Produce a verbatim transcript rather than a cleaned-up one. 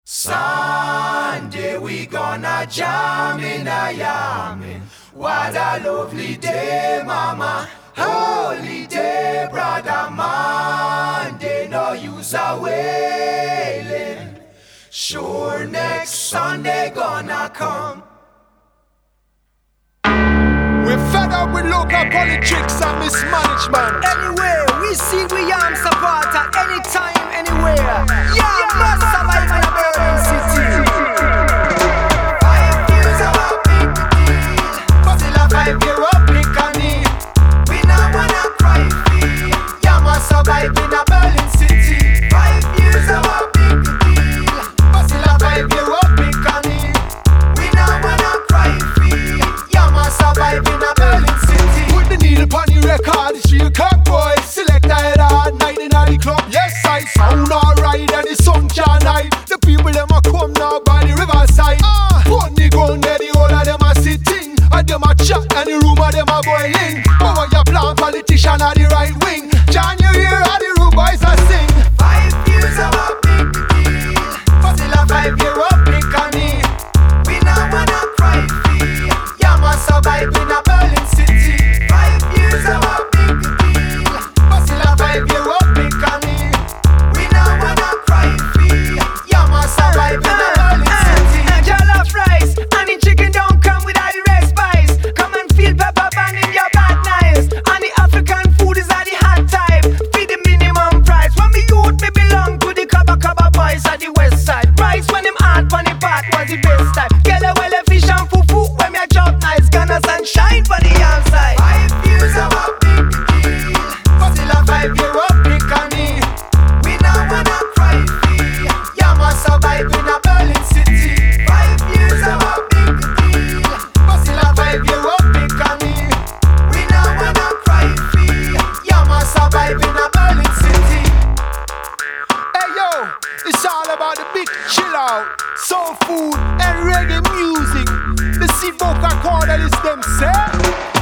Sunday we gonna jam in a yamming. What a lovely day, mama. Holy day, brother. Monday, no use a wailing. Sure, next Sunday gonna come. We're fed up with local politics and mismanagement. Anyway, we see we arm supporter anytime, anywhere. Yeah, must survive in a burning city. Five years of a big deal, but still a five year Republican. We not wanna cry feel. Yeah, must survive in a Berlin city. Five years of a big deal, but still a five year Republican. We not wanna cry feel. Yeah, must survive in a Berlin city. Put the needle upon the record, it's your cock boy. Select a head hard night in the club. Yes, I sound alright and the sun can hide. The people them a come now by the riverside. Ah, put the ground there, the whole of them a sitting. And them a chat and the rumor them a boiling. But what you plan, politician are the right wing. Can you hear how the rude boys a sing? Five years of a big deal, but still a five year Republican. We not wanna cry feel. Yeah, must survive in a Berlin city. Five years of a big deal, but still a five year Republican. We not wanna cry feel. Yeah, must survive in a Berlin city. Jollof rice and the chicken don't come with all the red spice. Come and feel pepper band in your bad nice. And the African food is at the hot type. Feed the minimum price. When me youth me belong to the Kaba Kaba boys at the west side. Price when him hard on the pot was the best type. Get a well fish and fufu when me a chop nice. Gonna sunshine for the outside. Five years of a big deal, but still a five year Republican. We not wanna cry feel. Yeah, must survive in a Berlin city. Five years of a big deal, but still a five year Republican. We not wanna cry feel. Yeah, must survive in a Berlin city. Hey yo, it's all about the big chill out, soul food and reggae music. The seed vocal chord that is them say.